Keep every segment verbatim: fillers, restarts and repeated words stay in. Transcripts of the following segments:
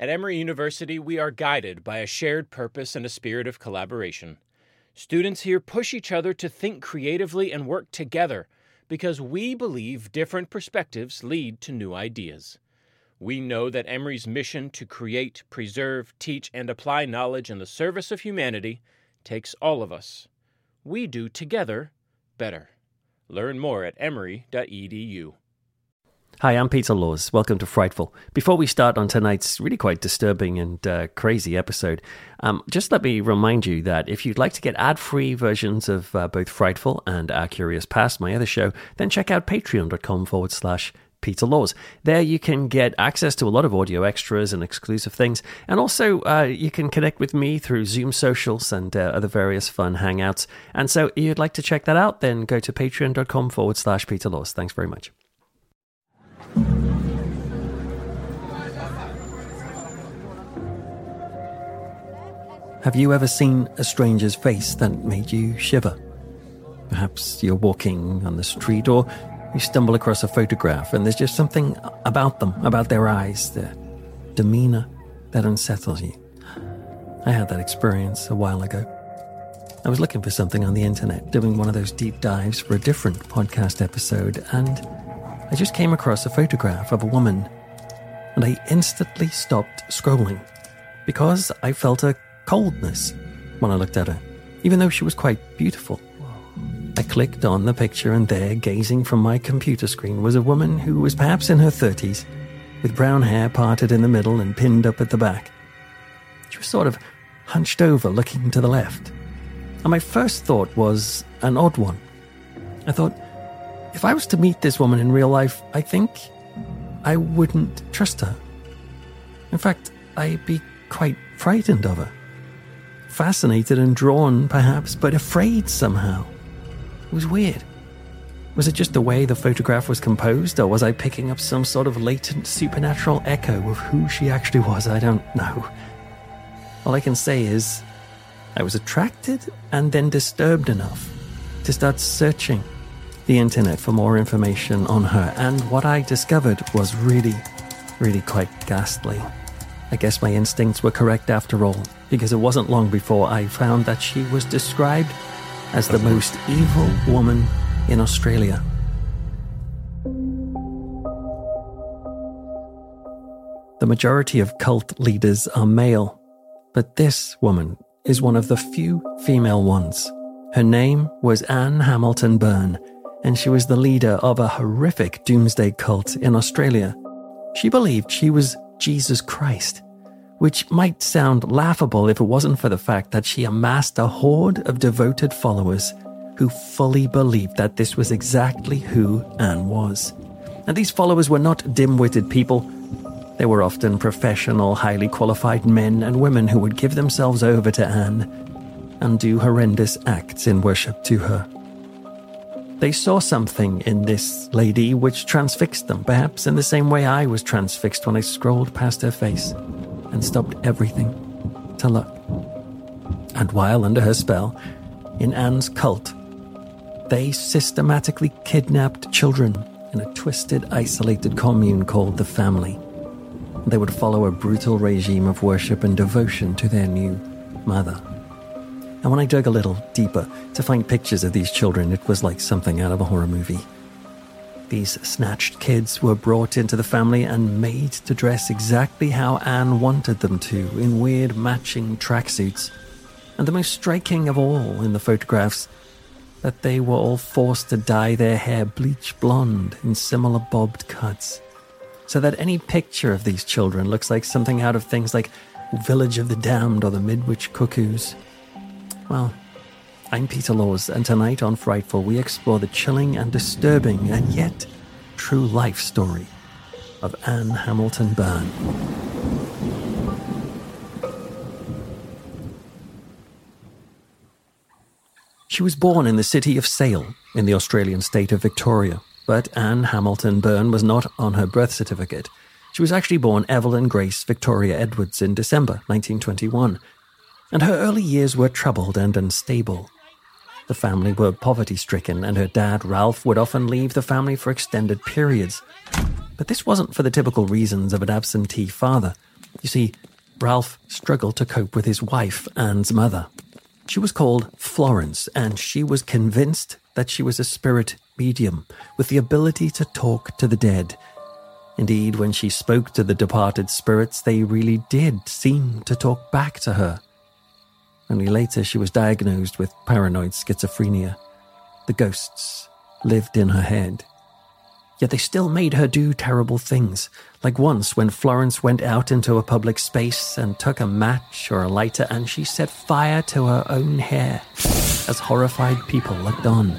At Emory University, we are guided by a shared purpose and a spirit of collaboration. Students here push each other to think creatively and work together because we believe different perspectives lead to new ideas. We know that Emory's mission to create, preserve, teach, and apply knowledge in the service of humanity takes all of us. We do together better. Learn more at emory dot e d u. Hi, I'm Peter Laws. Welcome to Frightful. Before we start on tonight's really quite disturbing and uh, crazy episode, um, just let me remind you that if you'd like to get ad-free versions of uh, both Frightful and Our Curious Past, my other show, then check out patreon.com forward slash Peter Laws. There you can get access to a lot of audio extras and exclusive things, and also uh, you can connect with me through Zoom socials and uh, other various fun hangouts. And so if you'd like to check that out, then go to patreon.com forward slash Peter Laws. Thanks very much. Have you ever seen a stranger's face that made you shiver? Perhaps you're walking on the street or you stumble across a photograph and there's just something about them, about their eyes, their demeanor that unsettles you. I had that experience a while ago. I was looking for something on the internet, doing one of those deep dives for a different podcast episode, and I just came across a photograph of a woman, and I instantly stopped scrolling because I felt a coldness when I looked at her, even though she was quite beautiful. I clicked on the picture, and there, gazing from my computer screen, was a woman who was perhaps in her thirties, with brown hair parted in the middle and pinned up at the back. She was sort of hunched over, looking to the left. And my first thought was an odd one. I thought, if I was to meet this woman in real life, I think I wouldn't trust her. In fact, I'd be quite frightened of her. Fascinated and drawn, perhaps, but afraid somehow. It was weird. Was it just the way the photograph was composed, or was I picking up some sort of latent supernatural echo of who she actually was? I don't know. All I can say is, I was attracted and then disturbed enough to start searching the internet for more information on her, and what I discovered was really, really quite ghastly. I guess my instincts were correct after all, because it wasn't long before I found that she was described as the most evil woman in Australia. The majority of cult leaders are male, but this woman is one of the few female ones. Her name was Anne Hamilton Byrne, and she was the leader of a horrific doomsday cult in Australia. She believed she was Jesus Christ, which might sound laughable if it wasn't for the fact that she amassed a horde of devoted followers who fully believed that this was exactly who Anne was. And these followers were not dim-witted people. They were often professional, highly qualified men and women who would give themselves over to Anne and do horrendous acts in worship to her. They saw something in this lady which transfixed them, perhaps in the same way I was transfixed when I scrolled past her face and stopped everything to look. And while under her spell, in Anne's cult, they systematically kidnapped children in a twisted, isolated commune called the Family. They would follow a brutal regime of worship and devotion to their new mother. And when I dug a little deeper to find pictures of these children, it was like something out of a horror movie. These snatched kids were brought into the Family and made to dress exactly how Anne wanted them to, in weird matching tracksuits. And the most striking of all in the photographs, that they were all forced to dye their hair bleach blonde in similar bobbed cuts, so that any picture of these children looks like something out of things like Village of the Damned or the Midwich Cuckoos. Well, I'm Peter Laws, and tonight on Frightful, we explore the chilling and disturbing and yet true life story of Anne Hamilton Byrne. She was born in the city of Sale, in the Australian state of Victoria, but Anne Hamilton Byrne was not on her birth certificate. She was actually born Evelyn Grace Victoria Edwards in December nineteen twenty-one, and her early years were troubled and unstable. The family were poverty-stricken, and her dad, Ralph, would often leave the family for extended periods. But this wasn't for the typical reasons of an absentee father. You see, Ralph struggled to cope with his wife, Anne's mother. She was called Florence, and she was convinced that she was a spirit medium with the ability to talk to the dead. Indeed, when she spoke to the departed spirits, they really did seem to talk back to her. Only later she was diagnosed with paranoid schizophrenia. The ghosts lived in her head. Yet they still made her do terrible things, like once when Florence went out into a public space and took a match or a lighter and she set fire to her own hair as horrified people looked on.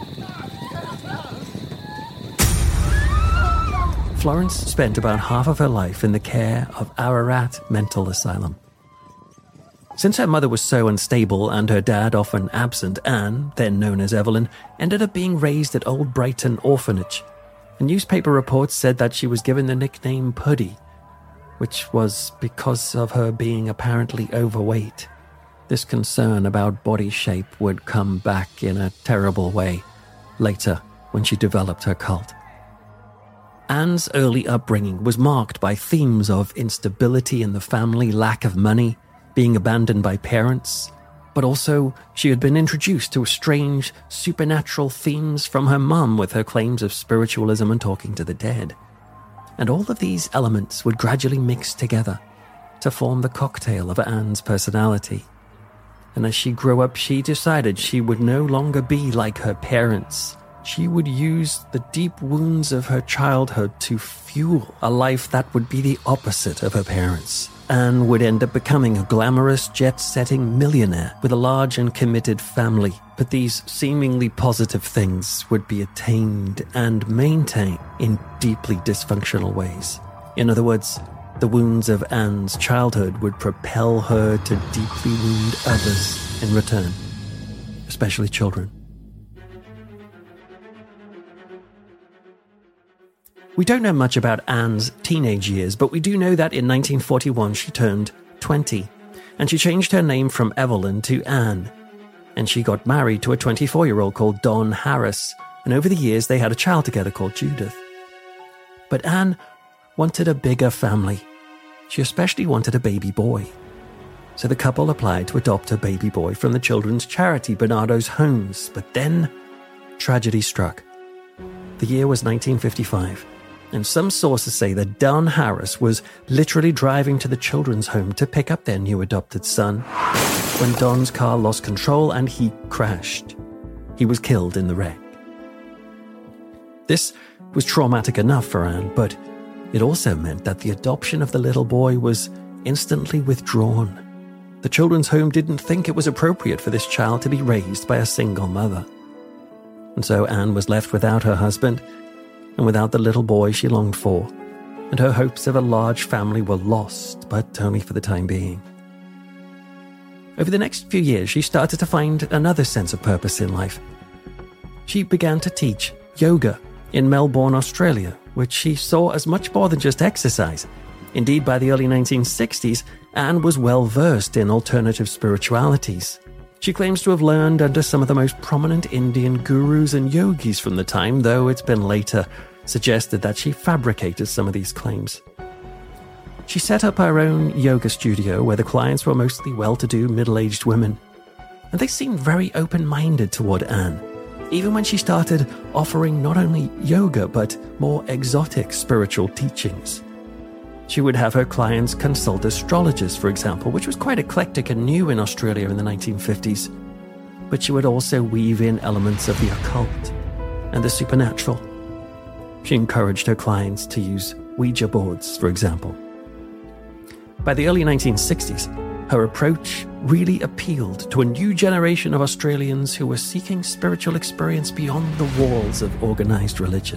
Florence spent about half of her life in the care of Ararat Mental Asylum. Since her mother was so unstable and her dad often absent, Anne, then known as Evelyn, ended up being raised at Old Brighton Orphanage. And newspaper reports said that she was given the nickname Puddy, which was because of her being apparently overweight. This concern about body shape would come back in a terrible way later when she developed her cult. Anne's early upbringing was marked by themes of instability in the family, lack of money, being abandoned by parents, but also she had been introduced to strange supernatural themes from her mum with her claims of spiritualism and talking to the dead. And all of these elements would gradually mix together to form the cocktail of Anne's personality. And as she grew up, she decided she would no longer be like her parents. She would use the deep wounds of her childhood to fuel a life that would be the opposite of her parents. Anne would end up becoming a glamorous, jet-setting millionaire with a large and committed family. But these seemingly positive things would be attained and maintained in deeply dysfunctional ways. In other words, the wounds of Anne's childhood would propel her to deeply wound others in return, especially children. We don't know much about Anne's teenage years, but we do know that in nineteen forty-one she turned twenty, and she changed her name from Evelyn to Anne. And she got married to a twenty-four-year-old called Don Harris, and over the years they had a child together called Judith. But Anne wanted a bigger family. She especially wanted a baby boy. So the couple applied to adopt a baby boy from the children's charity, Barnardo's Homes. But then, tragedy struck. The year was nineteen fifty-five. And some sources say that Don Harris was literally driving to the children's home to pick up their new adopted son when Don's car lost control and he crashed. He was killed in the wreck. This was traumatic enough for Anne, but it also meant that the adoption of the little boy was instantly withdrawn. The children's home didn't think it was appropriate for this child to be raised by a single mother. And so Anne was left without her husband and without the little boy she longed for, and her hopes of a large family were lost, but only for the time being. Over the next few years, she started to find another sense of purpose in life. She began to teach yoga in Melbourne, Australia, which she saw as much more than just exercise. Indeed, by the early nineteen sixties, Anne was well versed in alternative spiritualities. She claims to have learned under some of the most prominent Indian gurus and yogis from the time, though it's been later suggested that she fabricated some of these claims. She set up her own yoga studio where the clients were mostly well-to-do middle-aged women. And they seemed very open-minded toward Anne, even when she started offering not only yoga but more exotic spiritual teachings. She would have her clients consult astrologers, for example, which was quite eclectic and new in Australia in the nineteen fifties. But she would also weave in elements of the occult and the supernatural. She encouraged her clients to use Ouija boards, for example. By the early nineteen sixties, her approach really appealed to a new generation of Australians who were seeking spiritual experience beyond the walls of organized religion.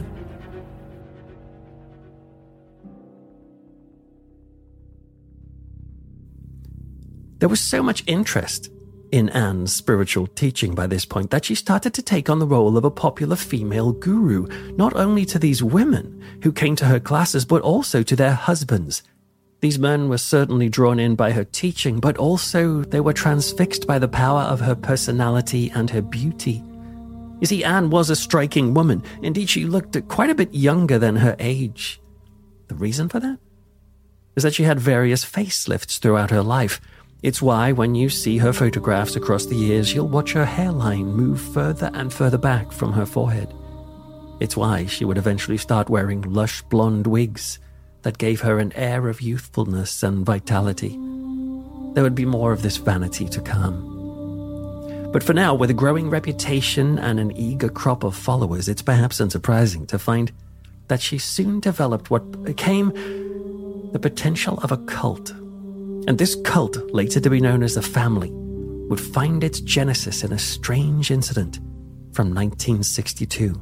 There was so much interest in Anne's spiritual teaching by this point that she started to take on the role of a popular female guru, not only to these women who came to her classes, but also to their husbands. These men were certainly drawn in by her teaching, but also they were transfixed by the power of her personality and her beauty. You see, Anne was a striking woman. Indeed, she looked quite a bit younger than her age. The reason for that? is that she had various facelifts throughout her life. It's why when you see her photographs across the years, you'll watch her hairline move further and further back from her forehead. It's why she would eventually start wearing lush blonde wigs that gave her an air of youthfulness and vitality. There would be more of this vanity to come. But for now, with a growing reputation and an eager crop of followers, it's perhaps unsurprising to find that she soon developed what became the potential of a cult. And this cult, later to be known as the Family, would find its genesis in a strange incident from nineteen sixty-two.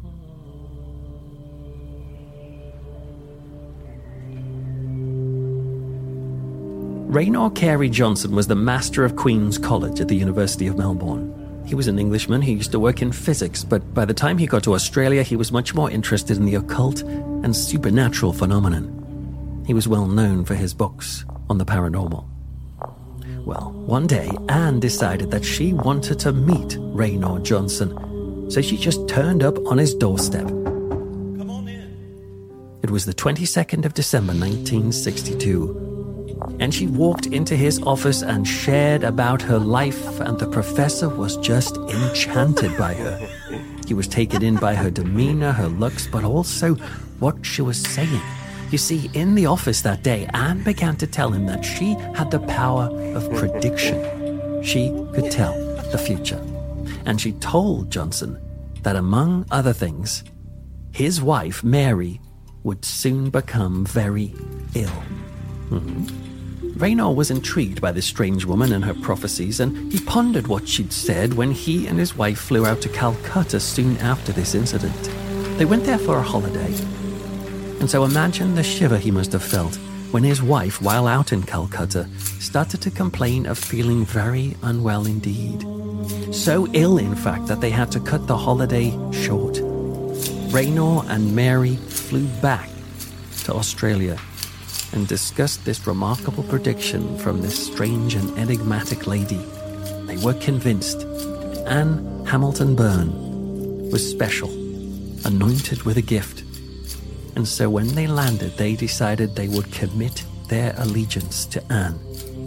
Raynor Carey Johnson was the Master of Queen's College at the University of Melbourne. He was an Englishman who used to work in physics, but by the time he got to Australia, he was much more interested in the occult and supernatural phenomenon. He was well known for his books on the paranormal. Well, one day, Anne decided that she wanted to meet Raynor Johnson, so she just turned up on his doorstep. Come on in. It was the twenty-second of December, nineteen sixty-two. And she walked into his office and shared about her life, and the professor was just enchanted by her. He was taken in by her demeanor, her looks, but also what she was saying. You see, in the office that day, Anne began to tell him that she had the power of prediction. She could tell the future. And she told Johnson that, among other things, his wife, Mary, would soon become very ill. Mm-hmm. Raynor was intrigued by this strange woman and her prophecies, and he pondered what she'd said when he and his wife flew out to Calcutta soon after this incident. They went there for a holiday. And so imagine the shiver he must have felt when his wife, while out in Calcutta, started to complain of feeling very unwell indeed. So ill, in fact, that they had to cut the holiday short. Raynor and Mary flew back to Australia and discussed this remarkable prediction from this strange and enigmatic lady. They were convinced Anne Hamilton Byrne was special, anointed with a gift. And so when they landed, they decided they would commit their allegiance to Anne.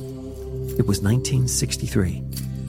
It was nineteen sixty-three.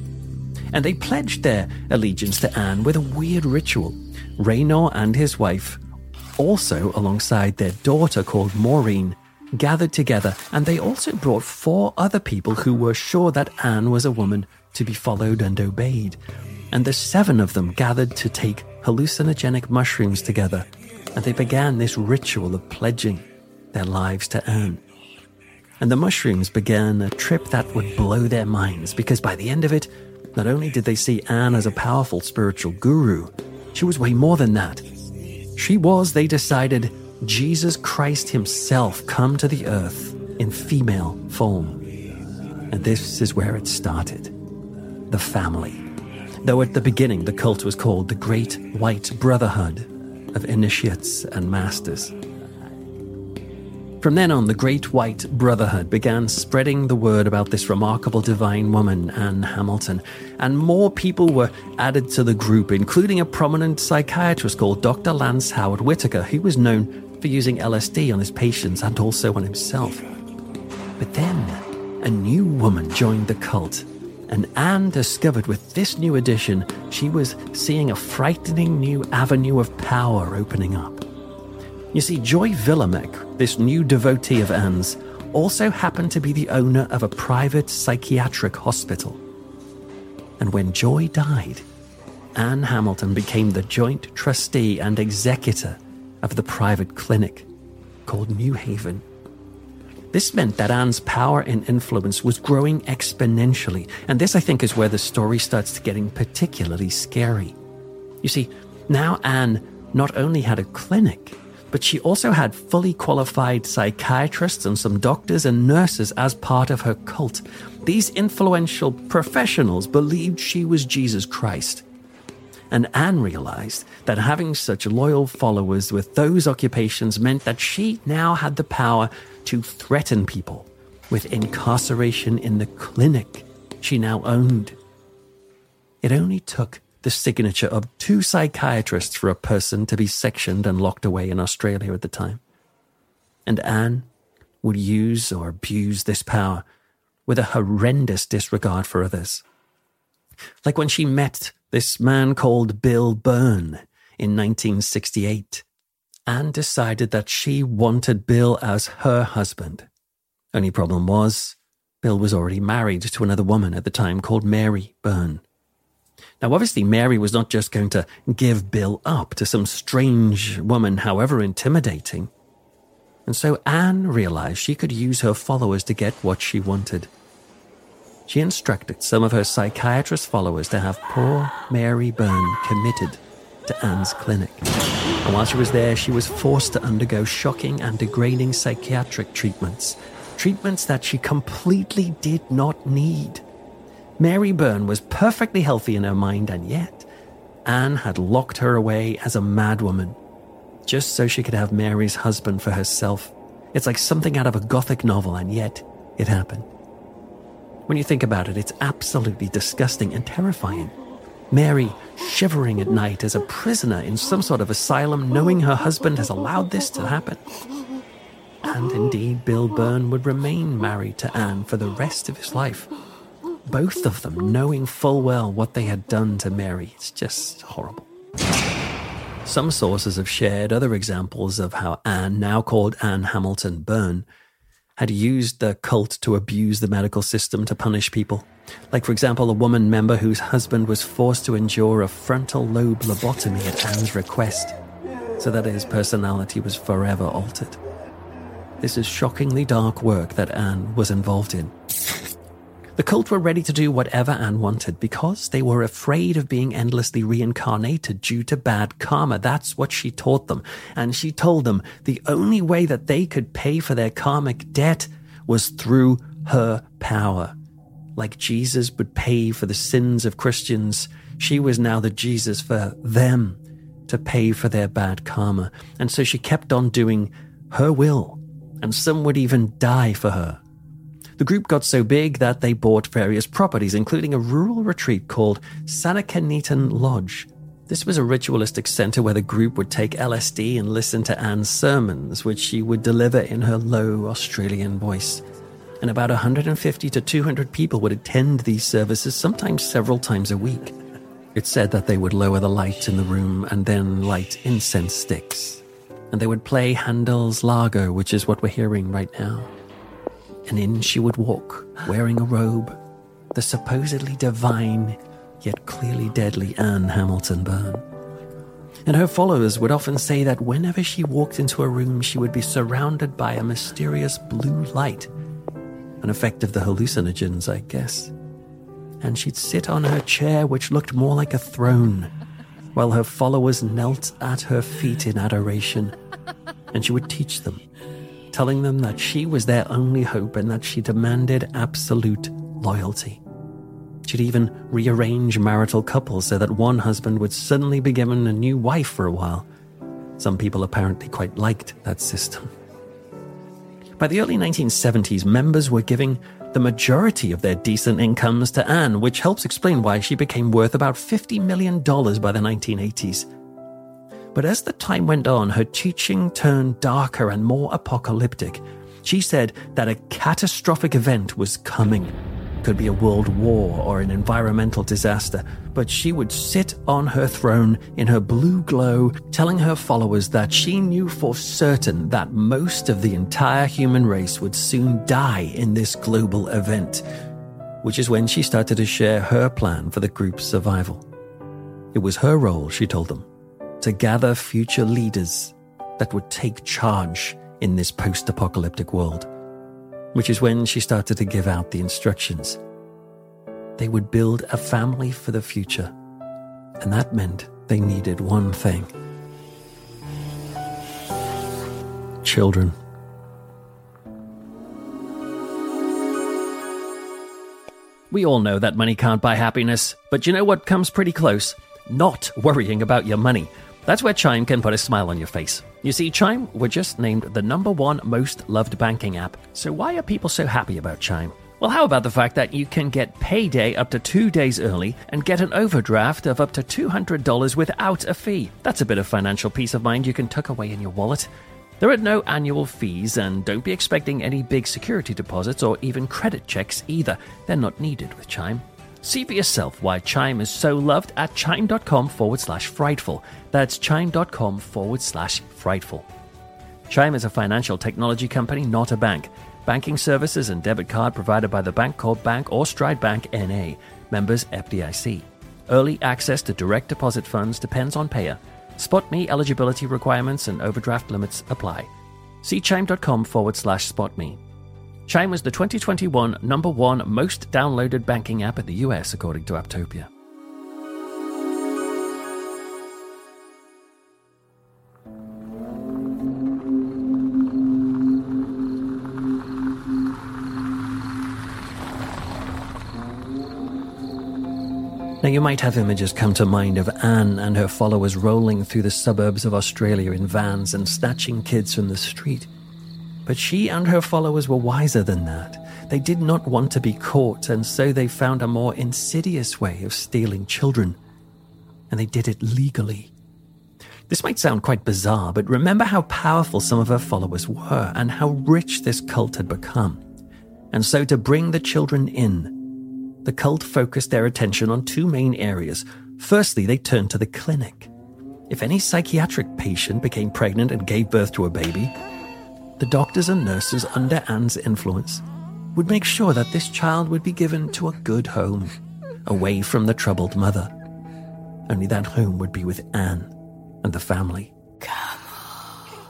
And they pledged their allegiance to Anne with a weird ritual. Raynor and his wife, also alongside their daughter called Maureen, gathered together, and they also brought four other people who were sure that Anne was a woman to be followed and obeyed. And the seven of them gathered to take hallucinogenic mushrooms together, and they began this ritual of pledging their lives to Anne. And the mushrooms began a trip that would blow their minds, because by the end of it, not only did they see Anne as a powerful spiritual guru, she was way more than that. She was, they decided, Jesus Christ himself come to the earth in female form. And this is where it started. The Family. Though at the beginning the cult was called the Great White Brotherhood of Initiates and Masters. From then on, the Great White Brotherhood began spreading the word about this remarkable divine woman, Anne Hamilton, and more people were added to the group, including a prominent psychiatrist called Doctor Lance Howard Whitaker, who was known for using L S D on his patients and also on himself. But then, a new woman joined the cult, and Anne discovered with this new addition, she was seeing a frightening new avenue of power opening up. You see, Joy Villamek, this new devotee of Anne's, also happened to be the owner of a private psychiatric hospital. And when Joy died, Anne Hamilton became the joint trustee and executor of the private clinic called New Haven. This meant that Anne's power and influence was growing exponentially, and this, I think, is where the story starts getting particularly scary. You see, now Anne not only had a clinic, but she also had fully qualified psychiatrists and some doctors and nurses as part of her cult. These influential professionals believed she was Jesus Christ. And Anne realized that having such loyal followers with those occupations meant that she now had the power to threaten people with incarceration in the clinic she now owned. It only took the signature of two psychiatrists for a person to be sectioned and locked away in Australia at the time. And Anne would use or abuse this power with a horrendous disregard for others. Like when she met this man called Bill Byrne in nineteen sixty-eight, Anne decided that she wanted Bill as her husband. Only problem was, Bill was already married to another woman at the time called Mary Byrne. Now, obviously, Mary was not just going to give Bill up to some strange woman, however intimidating. And so Anne realized she could use her followers to get what she wanted. She instructed some of her psychiatrist followers to have poor Mary Byrne committed to Anne's clinic. And while she was there, she was forced to undergo shocking and degrading psychiatric treatments, treatments that she completely did not need. Mary Byrne was perfectly healthy in her mind, and yet Anne had locked her away as a madwoman, just so she could have Mary's husband for herself. It's like something out of a Gothic novel, and yet it happened. When you think about it, it's absolutely disgusting and terrifying. Mary shivering at night as a prisoner in some sort of asylum, knowing her husband has allowed this to happen. And indeed, Bill Byrne would remain married to Anne for the rest of his life. Both of them knowing full well what they had done to Mary. It's just horrible. Some sources have shared other examples of how Anne, now called Anne Hamilton Byrne, had used the cult to abuse the medical system to punish people. Like, for example, a woman member whose husband was forced to endure a frontal lobe lobotomy at Anne's request, so that his personality was forever altered. This is shockingly dark work that Anne was involved in. The cult were ready to do whatever Anne wanted because they were afraid of being endlessly reincarnated due to bad karma. That's what she taught them. And she told them the only way that they could pay for their karmic debt was through her power. Like Jesus would pay for the sins of Christians, she was now the Jesus for them to pay for their bad karma. And so she kept on doing her will, and some would even die for her. The group got so big that they bought various properties, including a rural retreat called Sanakenetan Lodge. This was a ritualistic center where the group would take L S D and listen to Anne's sermons, which she would deliver in her low Australian voice. And about one hundred fifty to two hundred people would attend these services, sometimes several times a week. It's said that they would lower the light in the room and then light incense sticks. And they would play Handel's Largo, which is what we're hearing right now. And in she would walk, wearing a robe, the supposedly divine, yet clearly deadly Anne Hamilton Byrne. And her followers would often say that whenever she walked into a room, she would be surrounded by a mysterious blue light, an effect of the hallucinogens, I guess. And she'd sit on her chair, which looked more like a throne, while her followers knelt at her feet in adoration, and she would teach them, telling them that she was their only hope and that she demanded absolute loyalty. She'd even rearrange marital couples so that one husband would suddenly be given a new wife for a while. Some people apparently quite liked that system. By the early nineteen seventies, members were giving the majority of their decent incomes to Anne, which helps explain why she became worth about fifty million dollars by the nineteen eighties. But as the time went on, her teaching turned darker and more apocalyptic. She said that a catastrophic event was coming. It could be a world war or an environmental disaster, but she would sit on her throne in her blue glow, telling her followers that she knew for certain that most of the entire human race would soon die in this global event, which is when she started to share her plan for the group's survival. It was her role, she told them, to gather future leaders that would take charge in this post-apocalyptic world, which is when she started to give out the instructions. They would build a family for the future, and that meant they needed one thing: children. We all know that money can't buy happiness, but you know what comes pretty close? Not worrying about your money. That's where Chime can put a smile on your face. You see, Chime were just named the number one most loved banking app. So why are people so happy about Chime? Well, how about the fact that you can get payday up to two days early and get an overdraft of up to two hundred dollars without a fee? That's a bit of financial peace of mind you can tuck away in your wallet. There are no annual fees, and don't be expecting any big security deposits or even credit checks either. They're not needed with Chime. See for yourself why Chime is so loved at chime.com forward slash frightful. That's chime.com forward slash frightful. Chime is a financial technology company, not a bank. Banking services and debit card provided by the Bancorp Bank or Stride Bank N A. Members F D I C. Early access to direct deposit funds depends on payer. SpotMe eligibility requirements and overdraft limits apply. See chime.com forward slash SpotMe. Chime was the twenty twenty-one number one most downloaded banking app in the U S, according to Apptopia. Now, you might have images come to mind of Anne and her followers rolling through the suburbs of Australia in vans and snatching kids from the street. But she and her followers were wiser than that. They did not want to be caught, and so they found a more insidious way of stealing children. And they did it legally. This might sound quite bizarre, but remember how powerful some of her followers were and how rich this cult had become. And so to bring the children in, the cult focused their attention on two main areas. Firstly, they turned to the clinic. If any psychiatric patient became pregnant and gave birth to a baby, the doctors and nurses under Anne's influence would make sure that this child would be given to a good home, away from the troubled mother. Only that home would be with Anne and the family. Come on.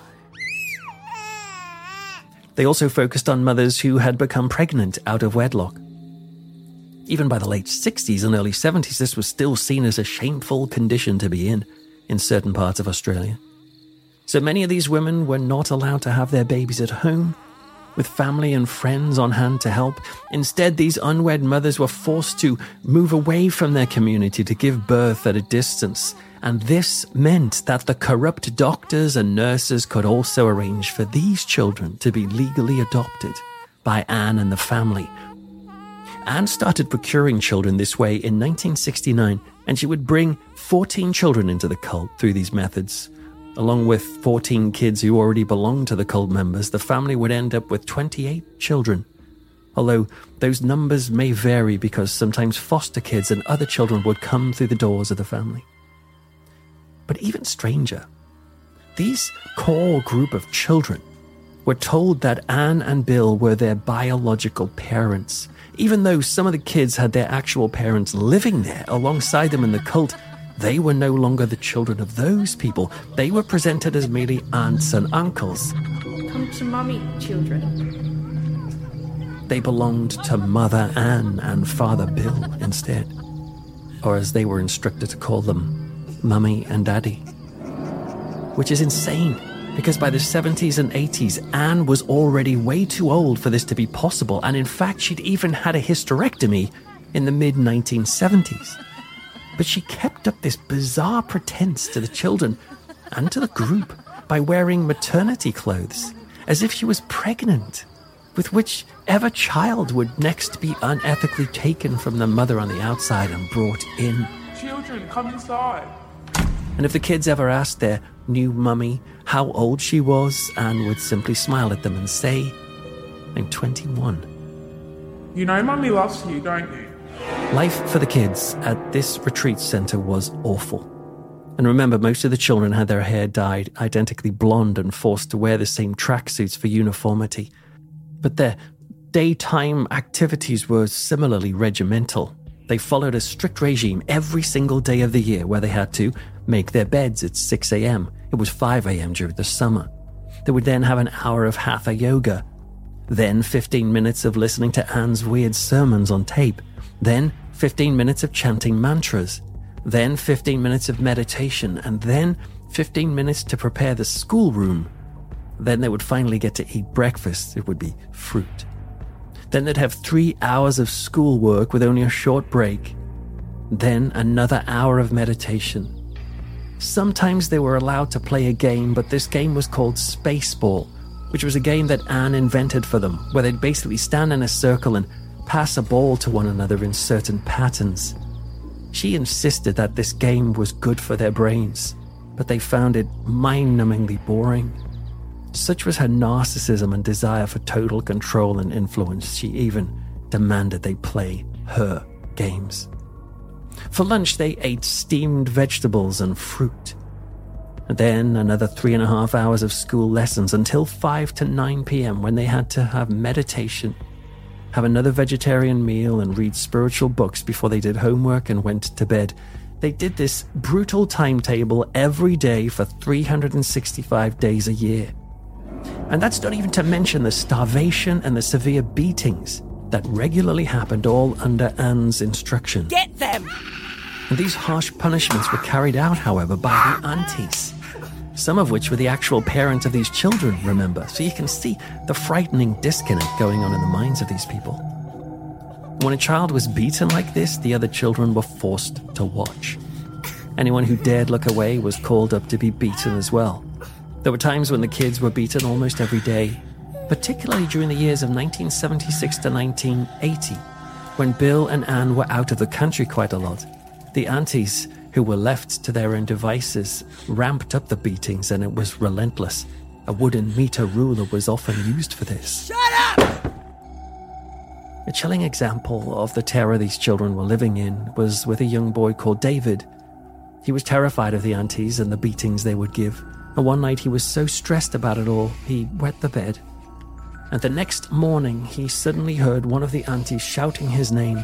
They also focused on mothers who had become pregnant out of wedlock. Even by the late sixties and early seventies, this was still seen as a shameful condition to be in, in certain parts of Australia. So many of these women were not allowed to have their babies at home, with family and friends on hand to help. Instead, these unwed mothers were forced to move away from their community to give birth at a distance. And this meant that the corrupt doctors and nurses could also arrange for these children to be legally adopted by Anne and the family. Anne started procuring children this way in nineteen sixty-nine, and she would bring fourteen children into the cult through these methods. Along with fourteen kids who already belonged to the cult members, the family would end up with twenty-eight children. Although those numbers may vary because sometimes foster kids and other children would come through the doors of the family. But even stranger, these core group of children were told that Anne and Bill were their biological parents. Even though some of the kids had their actual parents living there alongside them in the cult, they were no longer the children of those people. They were presented as merely aunts and uncles. Come to mummy, children. They belonged to Mother Anne and Father Bill instead. Or as they were instructed to call them, Mummy and Daddy. Which is insane, because by the seventies and eighties, Anne was already way too old for this to be possible, and in fact, she'd even had a hysterectomy in the mid nineteen seventies. But she kept up this bizarre pretense to the children and to the group by wearing maternity clothes, as if she was pregnant, with whichever child would next be unethically taken from the mother on the outside and brought in. Children, come inside. And if the kids ever asked their new mummy how old she was, Anne would simply smile at them and say, I'm twenty-one. You know mummy loves you, don't you? Life for the kids at this retreat centre was awful. And remember, most of the children had their hair dyed identically blonde and forced to wear the same tracksuits for uniformity. But their daytime activities were similarly regimental. They followed a strict regime every single day of the year where they had to make their beds at six a.m. It was five a.m. during the summer. They would then have an hour of hatha yoga. Then fifteen minutes of listening to Anne's weird sermons on tape. Then fifteen minutes of chanting mantras. Then fifteen minutes of meditation. And then fifteen minutes to prepare the schoolroom. Then they would finally get to eat breakfast. It would be fruit. Then they'd have three hours of schoolwork with only a short break. Then another hour of meditation. Sometimes they were allowed to play a game, but this game was called Spaceball, which was a game that Anne invented for them, where they'd basically stand in a circle and pass a ball to one another in certain patterns. She insisted that this game was good for their brains, but they found it mind-numbingly boring. Such was her narcissism and desire for total control and influence, she even demanded they play her games. For lunch, they ate steamed vegetables and fruit. And then another three and a half hours of school lessons until five to nine p.m. when they had to have meditation, have another vegetarian meal and read spiritual books before they did homework and went to bed. They did this brutal timetable every day for three hundred sixty-five days a year. And that's not even to mention the starvation and the severe beatings that regularly happened, all under Anne's instruction. Get them! And these harsh punishments were carried out, however, by the aunties, some of which were the actual parents of these children, remember. So you can see the frightening disconnect going on in the minds of these people. When a child was beaten like this, the other children were forced to watch. Anyone who dared look away was called up to be beaten as well. There were times when the kids were beaten almost every day, particularly during the years of nineteen seventy-six to nineteen eighty, when Bill and Anne were out of the country quite a lot. The aunties, who were left to their own devices, ramped up the beatings, and it was relentless. A wooden meter ruler was often used for this. Shut up! A chilling example of the terror these children were living in was with a young boy called David. He was terrified of the aunties and the beatings they would give, and one night he was so stressed about it all, he wet the bed. And the next morning, he suddenly heard one of the aunties shouting his name.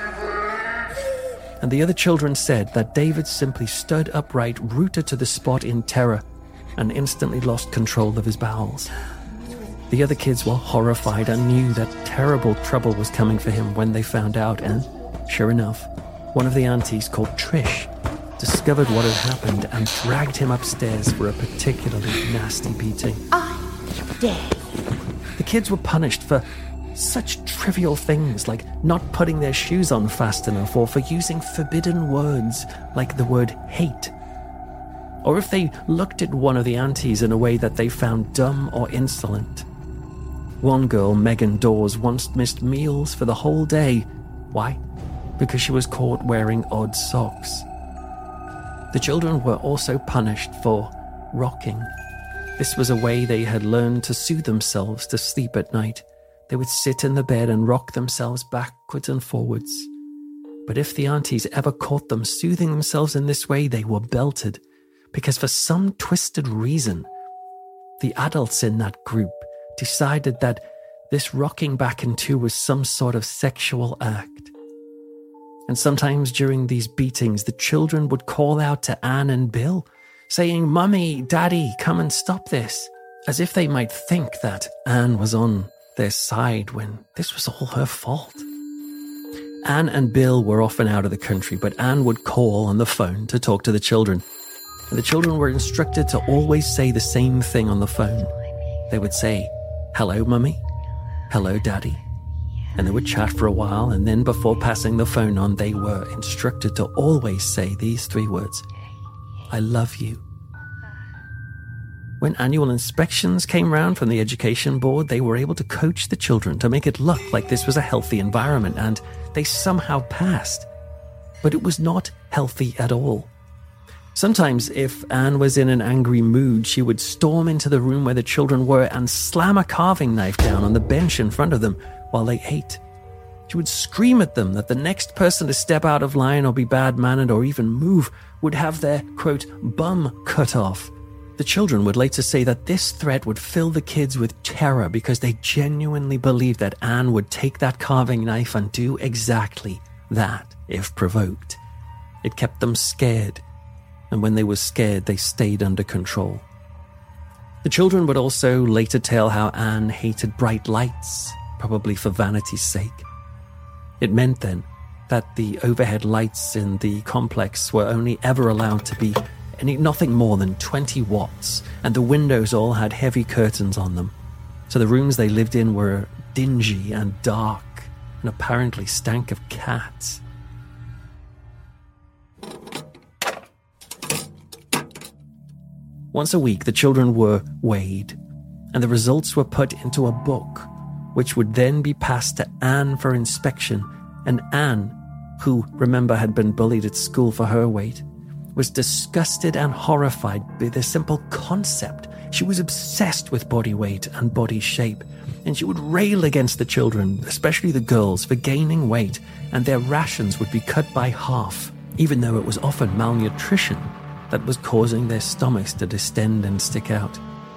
And the other children said that David simply stood upright, rooted to the spot in terror, and instantly lost control of his bowels. The other kids were horrified and knew that terrible trouble was coming for him when they found out, and, sure enough, one of the aunties, called Trish, discovered what had happened and dragged him upstairs for a particularly nasty beating. I dare. The kids were punished for such trivial things like not putting their shoes on fast enough, or for using forbidden words like the word hate. Or if they looked at one of the aunties in a way that they found dumb or insolent. One girl, Megan Dawes, once missed meals for the whole day. Why? Because she was caught wearing odd socks. The children were also punished for rocking. This was a way they had learned to soothe themselves to sleep at night. They would sit in the bed and rock themselves backwards and forwards. But if the aunties ever caught them soothing themselves in this way, they were belted, because for some twisted reason, the adults in that group decided that this rocking back and two was some sort of sexual act. And sometimes during these beatings, the children would call out to Anne and Bill, saying, "Mummy, Daddy, come and stop this," as if they might think that Anne was on their side when this was all her fault. Anne and Bill were often out of the country, but Anne would call on the phone to talk to the children. And the children were instructed to always say the same thing on the phone. They would say, "Hello, Mummy. Hello, Daddy." And they would chat for a while, and then before passing the phone on, they were instructed to always say these three words: "I love you." When annual inspections came round from the education board, they were able to coach the children to make it look like this was a healthy environment, and they somehow passed. But it was not healthy at all. Sometimes, if Anne was in an angry mood, she would storm into the room where the children were and slam a carving knife down on the bench in front of them while they ate. She would scream at them that the next person to step out of line or be bad-mannered or even move would have their, quote, bum cut off. The children would later say that this threat would fill the kids with terror because they genuinely believed that Anne would take that carving knife and do exactly that if provoked. It kept them scared, and when they were scared, they stayed under control. The children would also later tell how Anne hated bright lights, probably for vanity's sake. It meant then that the overhead lights in the complex were only ever allowed to be any nothing more than twenty watts, and the windows all had heavy curtains on them. So the rooms they lived in were dingy and dark, and apparently stank of cats. Once a week, the children were weighed, and the results were put into a book, which would then be passed to Anne for inspection. And Anne, who, remember, had been bullied at school for her weight, was disgusted and horrified by the simple concept She was obsessed with body weight and body shape, and she would rail against the children, especially the girls, for gaining weight, and their rations would be cut by half, even though it was often malnutrition that was causing their stomachs to distend and stick out.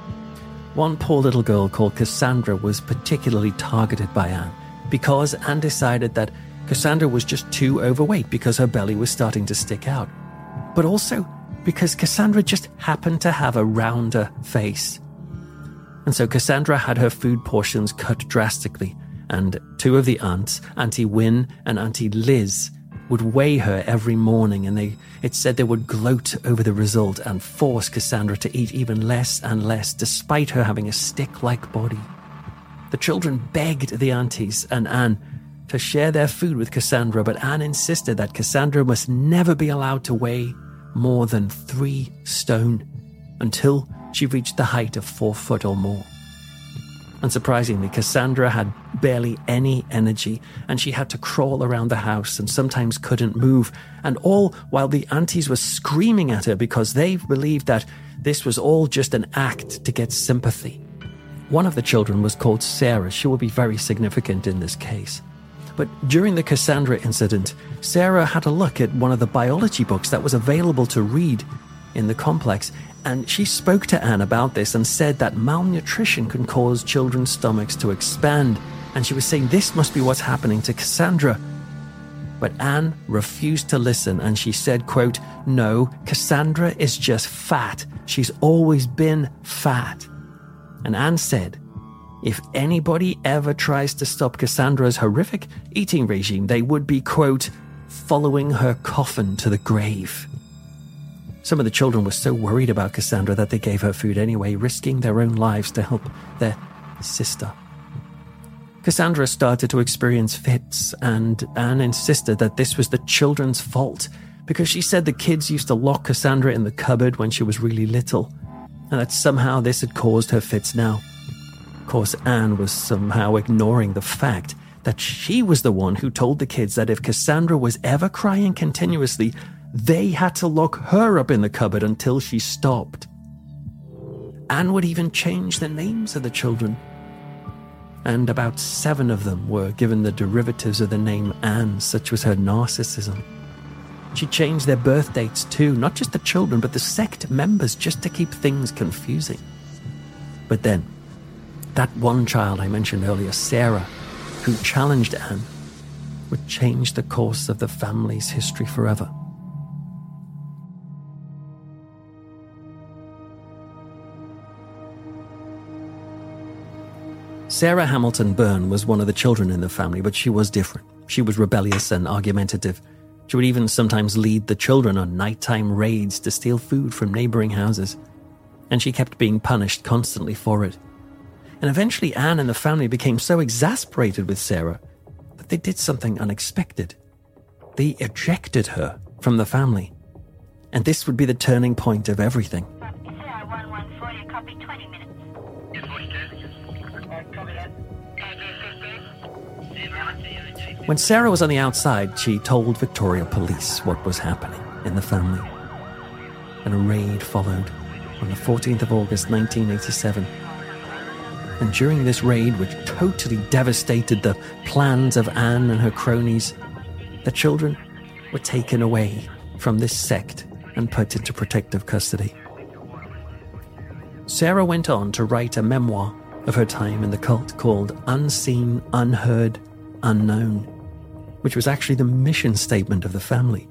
One poor little girl called Cassandra was particularly targeted by Anne, because Anne decided that Cassandra was just too overweight because her belly was starting to stick out, but also because Cassandra just happened to have a rounder face. And so Cassandra had her food portions cut drastically, and two of the aunts, Auntie Wynne and Auntie Liz, would weigh her every morning, and they it said they would gloat over the result and force Cassandra to eat even less and less, despite her having a stick-like body. The children begged the aunties and Anne to share their food with Cassandra, but Anne insisted that Cassandra must never be allowed to weigh more than three stone until she reached the height of four foot or more. Unsurprisingly, Cassandra had barely any energy, and she had to crawl around the house and sometimes couldn't move, and all while the aunties were screaming at her because they believed that this was all just an act to get sympathy. One of the children was called Sarah. She will be very significant in this case. But during the Cassandra incident, Sarah had a look at one of the biology books that was available to read in the complex, and she spoke to Anne about this and said that malnutrition can cause children's stomachs to expand, and she was saying this must be what's happening to Cassandra. But Anne refused to listen, and she said, quote, "No, Cassandra is just fat. She's always been fat." And Anne said, if anybody ever tries to stop Cassandra's horrific eating regime, they would be, quote, following her coffin to the grave. Some of the children were so worried about Cassandra that they gave her food anyway, risking their own lives to help their sister. Cassandra started to experience fits, and Anne insisted that this was the children's fault because she said the kids used to lock Cassandra in the cupboard when she was really little, and that somehow this had caused her fits now. Of course, Anne was somehow ignoring the fact that she was the one who told the kids that if Cassandra was ever crying continuously, they had to lock her up in the cupboard until she stopped. Anne would even change the names of the children, and about seven of them were given the derivatives of the name Anne, such was her narcissism. She changed their birth dates too, not just the children, but the sect members, just to keep things confusing. But then, that one child I mentioned earlier, Sarah, who challenged Anne, would change the course of the family's history forever. Sarah Hamilton Byrne was one of the children in the family, but she was different. She was rebellious and argumentative. She would even sometimes lead the children on nighttime raids to steal food from neighboring houses, and she kept being punished constantly for it. And eventually Anne and the family became so exasperated with Sarah that they did something unexpected. They ejected her from the family. And this would be the turning point of everything. When Sarah was on the outside, she told Victoria Police what was happening in the family. And a raid followed on the fourteenth of August nineteen eighty-seven. And during this raid, which totally devastated the plans of Anne and her cronies, the children were taken away from this sect and put into protective custody. Sarah went on to write a memoir of her time in the cult called Unseen, Unheard, Unknown, which was actually the mission statement of the family.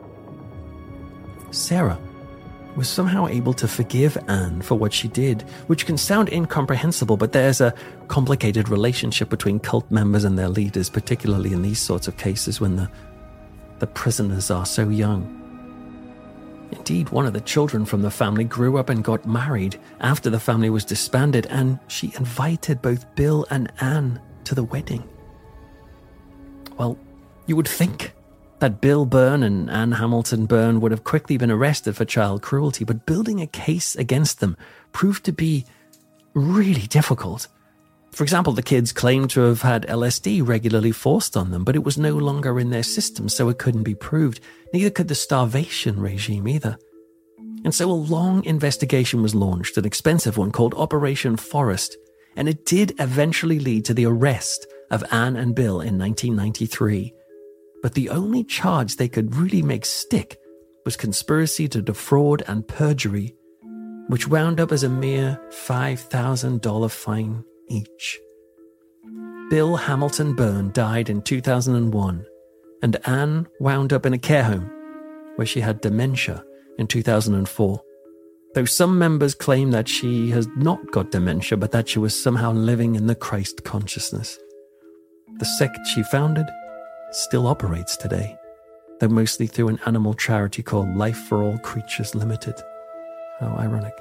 Sarah was somehow able to forgive Anne for what she did, which can sound incomprehensible, but there's a complicated relationship between cult members and their leaders, particularly in these sorts of cases when the, the prisoners are so young. Indeed, one of the children from the family grew up and got married after the family was disbanded, and she invited both Bill and Anne to the wedding. Well, you would think that Bill Byrne and Anne Hamilton Byrne would have quickly been arrested for child cruelty, but building a case against them proved to be really difficult. For example, the kids claimed to have had L S D regularly forced on them, but it was no longer in their system, so it couldn't be proved. Neither could the starvation regime either. And so a long investigation was launched, an expensive one called Operation Forest, and it did eventually lead to the arrest of Anne and Bill in nineteen ninety-three. But the only charge they could really make stick was conspiracy to defraud and perjury, which wound up as a mere five thousand dollars fine each. Bill Hamilton Byrne died in two thousand one, and Anne wound up in a care home where she had dementia in two thousand four. Though some members claim that she has not got dementia, but that she was somehow living in the Christ consciousness. The sect she founded still operates today, though mostly through an animal charity called Life for All Creatures Limited. How ironic.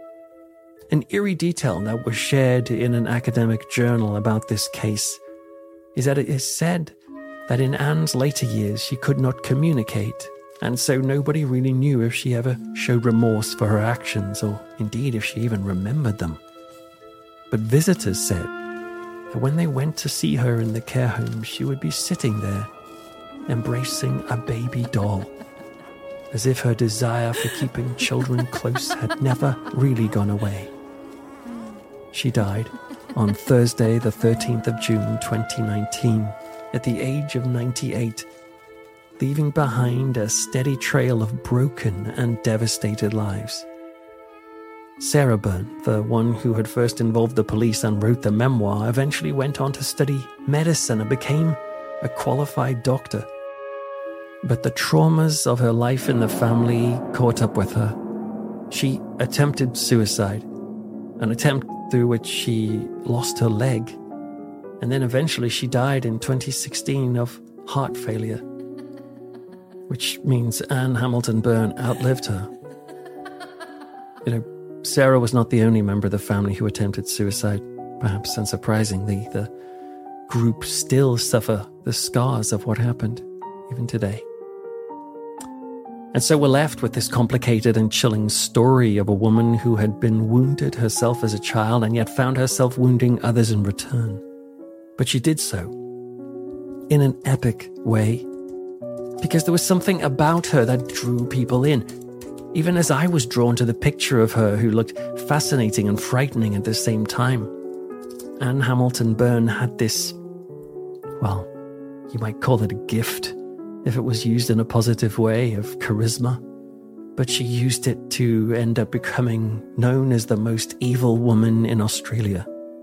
An eerie detail that was shared in an academic journal about this case is that it is said that in Anne's later years she could not communicate, and so nobody really knew if she ever showed remorse for her actions, or indeed if she even remembered them. But visitors said that when they went to see her in the care home, she would be sitting there, embracing a baby doll, as if her desire for keeping children close had never really gone away. She died on Thursday, the thirteenth of June, twenty nineteen, at the age of ninety-eight, leaving behind a steady trail of broken and devastated lives. Sarah Byrne, the one who had first involved the police and wrote the memoir, eventually went on to study medicine and became a qualified doctor. But the traumas of her life in the family caught up with her. She attempted suicide, an attempt through which she lost her leg, and then eventually she died in twenty sixteen of heart failure, which means Anne Hamilton Byrne outlived her. You know, Sarah was not the only member of the family who attempted suicide. Perhaps unsurprisingly, the group still suffer the scars of what happened, even today. And so we're left with this complicated and chilling story of a woman who had been wounded herself as a child and yet found herself wounding others in return. But she did so in an epic way, because there was something about her that drew people in. Even as I was drawn to the picture of her who looked fascinating and frightening at the same time, Anne Hamilton Byrne had this, well, you might call it a gift, if it was used in a positive way, of charisma. But she used it to end up becoming known as the most evil woman in Australia.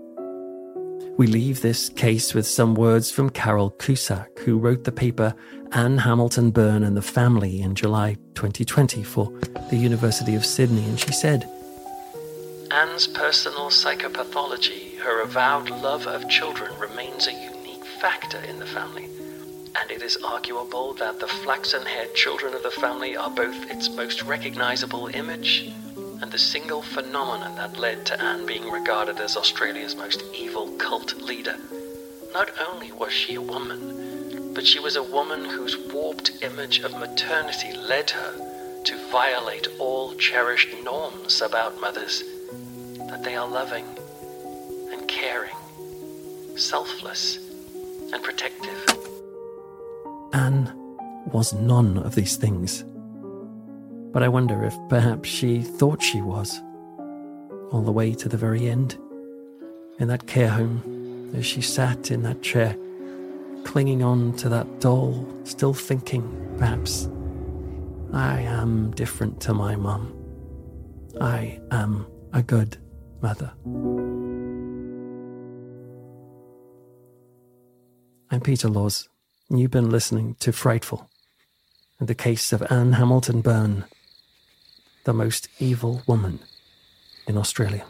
We leave this case with some words from Carol Cusack, who wrote the paper Anne Hamilton Byrne and the Family in July twenty twenty for the University of Sydney, and she said, Anne's personal psychopathology, her avowed love of children, remains a unique factor in the family, and it is arguable that the flaxen-haired children of the family are both its most recognizable image and the single phenomenon that led to Anne being regarded as Australia's most evil cult leader. Not only was she a woman, but she was a woman whose warped image of maternity led her to violate all cherished norms about mothers, that they are loving and caring, selfless and protective. Anne was none of these things. But I wonder if perhaps she thought she was, all the way to the very end, in that care home, as she sat in that chair, clinging on to that doll, still thinking, perhaps, I am different to my mum. I am a good mother. I'm Peter Laws, and you've been listening to Frightful, and the case of Anne Hamilton Byrne, the most evil woman in Australia.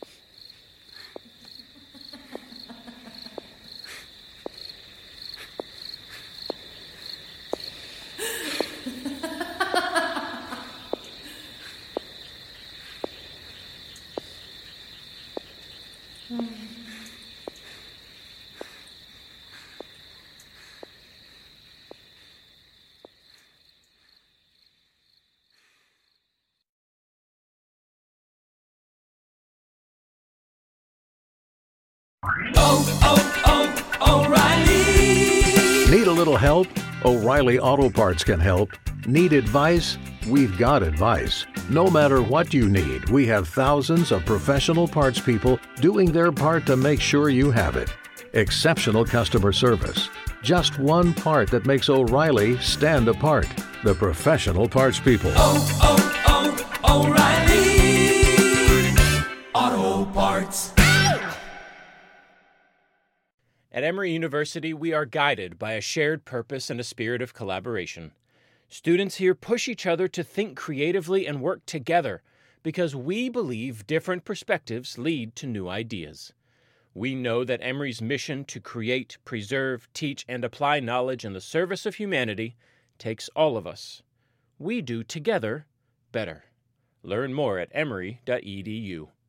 Oh, oh, oh, O'Reilly! Need a little help? O'Reilly Auto Parts can help. Need advice? We've got advice. No matter what you need, we have thousands of professional parts people doing their part to make sure you have it. Exceptional customer service. Just one part that makes O'Reilly stand apart. The professional parts people. Oh, oh, oh, O'Reilly Auto Parts. At Emory University, we are guided by a shared purpose and a spirit of collaboration. Students here push each other to think creatively and work together because we believe different perspectives lead to new ideas. We know that Emory's mission to create, preserve, teach, and apply knowledge in the service of humanity takes all of us. We do together better. Learn more at emory dot e d u.